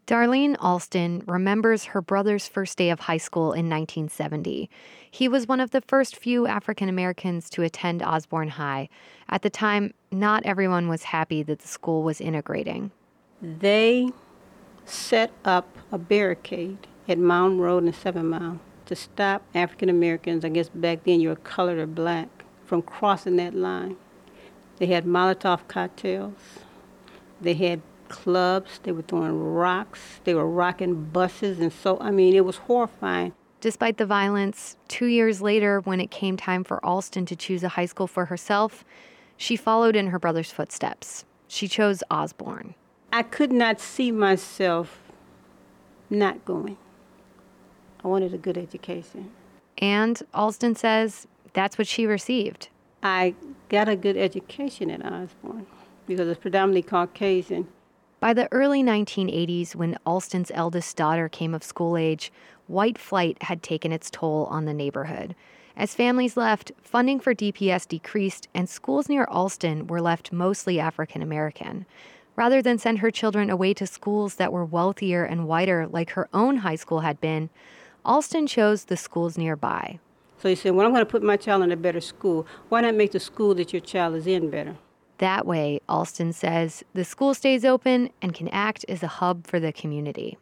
Darlene Alston remembers her brother's first day of high school in 1970. He was one of the first few African Americans to attend Osborne High. At the time, not everyone was happy that the school was integrating. They set up a barricade at Mountain Road and 7 Mile to stop African Americans, I guess back then you were colored or black, from crossing that line. They had Molotov cocktails. They had clubs. They were throwing rocks. They were rocking buses. And so, it was horrifying. Despite the violence, 2 years later, when it came time for Alston to choose a high school for herself, she followed in her brother's footsteps. She chose Osborne. I could not see myself not going. I wanted a good education. And Alston says that's what she received. I got a good education at Osborne because it's predominantly Caucasian. By the early 1980s, when Alston's eldest daughter came of school age, white flight had taken its toll on the neighborhood. As families left, funding for DPS decreased, and schools near Alston were left mostly African American. Rather than send her children away to schools that were wealthier and whiter like her own high school had been, Alston chose the schools nearby. So he said, well, I'm going to put my child in a better school. Why not make the school that your child is in better? That way, Alston says, the school stays open and can act as a hub for the community.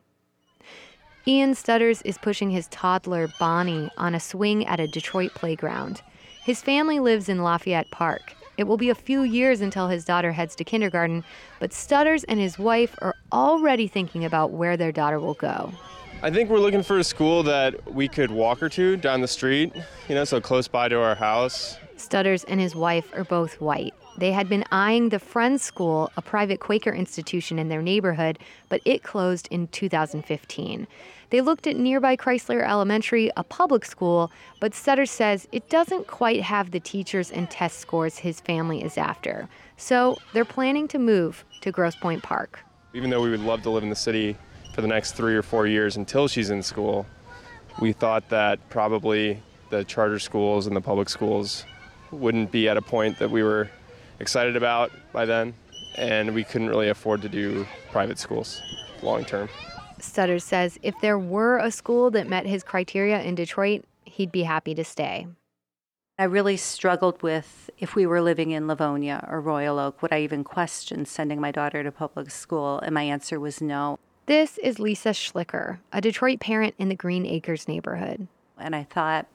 Ian Stutters is pushing his toddler, Bonnie, on a swing at a Detroit playground. His family lives in Lafayette Park. It will be a few years until his daughter heads to kindergarten, but Stutters and his wife are already thinking about where their daughter will go. I think we're looking for a school that we could walk her to down the street, so close by to our house. Stutters and his wife are both white. They had been eyeing the Friends School, a private Quaker institution in their neighborhood, but it closed in 2015. They looked at nearby Chrysler Elementary, a public school, but Stutters says it doesn't quite have the teachers and test scores his family is after. So they're planning to move to Grosse Pointe Park. Even though we would love to live in the city for the next 3 or 4 years until she's in school, we thought that probably the charter schools and the public schools wouldn't be at a point that we were excited about by then, and we couldn't really afford to do private schools long term. Stutters says if there were a school that met his criteria in Detroit, he'd be happy to stay. I really struggled with if we were living in Livonia or Royal Oak, would I even question sending my daughter to public school? And my answer was no. This is Lisa Schlicker, a Detroit parent in the Green Acres neighborhood. And I thought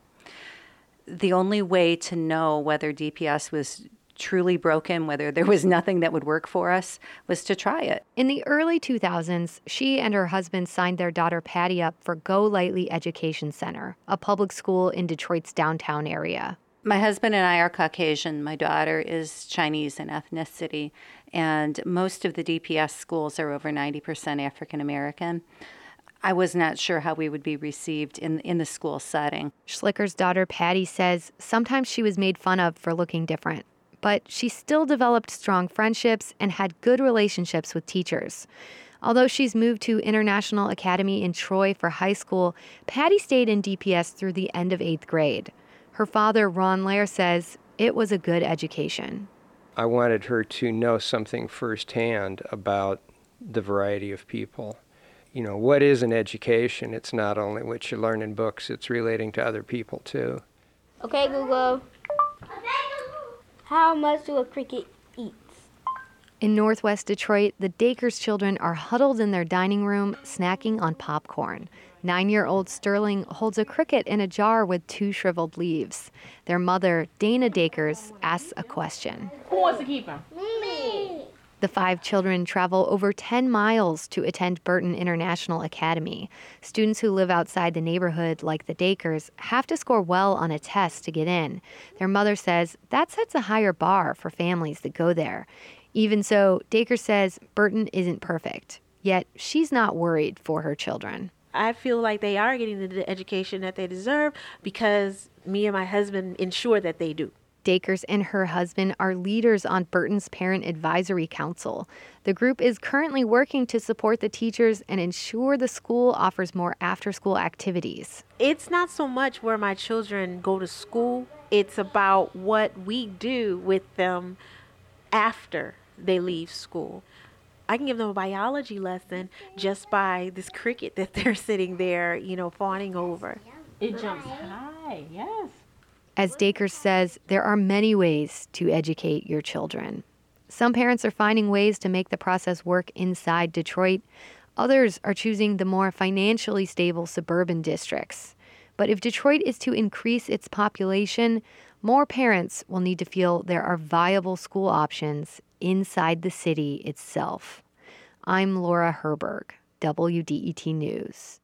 the only way to know whether DPS was truly broken, whether there was nothing that would work for us, was to try it. In the early 2000s, she and her husband signed their daughter Patty up for Go Lightly Education Center, a public school in Detroit's downtown area. My husband and I are Caucasian. My daughter is Chinese in ethnicity, and most of the DPS schools are over 90% African American. I was not sure how we would be received in the school setting. Schlicker's daughter Patty says sometimes she was made fun of for looking different, but she still developed strong friendships and had good relationships with teachers. Although she's moved to International Academy in Troy for high school, Patty stayed in DPS through the end of 8th grade. Her father, Ron Lair, says it was a good education. I wanted her to know something firsthand about the variety of people. What is an education? It's not only what you learn in books, it's relating to other people too. Okay, Google. How much do a cricket eat? In Northwest Detroit, the Dakers children are huddled in their dining room, snacking on popcorn. 9-year-old Sterling holds a cricket in a jar with 2 shriveled leaves. Their mother, Dana Dakers, asks a question. Who wants to keep him? Me. The 5 children travel over 10 miles to attend Burton International Academy. Students who live outside the neighborhood, like the Dakers, have to score well on a test to get in. Their mother says that sets a higher bar for families that go there. Even so, Daker says Burton isn't perfect, yet she's not worried for her children. I feel like they are getting the education that they deserve because me and my husband ensure that they do. Dakers and her husband are leaders on Burton's Parent Advisory Council. The group is currently working to support the teachers and ensure the school offers more after-school activities. It's not so much where my children go to school. It's about what we do with them after they leave school. I can give them a biology lesson just by this cricket that they're sitting there, fawning over. It jumps high, yes. As Dacres says, there are many ways to educate your children. Some parents are finding ways to make the process work inside Detroit. Others are choosing the more financially stable suburban districts. But if Detroit is to increase its population, more parents will need to feel there are viable school options inside the city itself. I'm Laura Herberg, WDET News.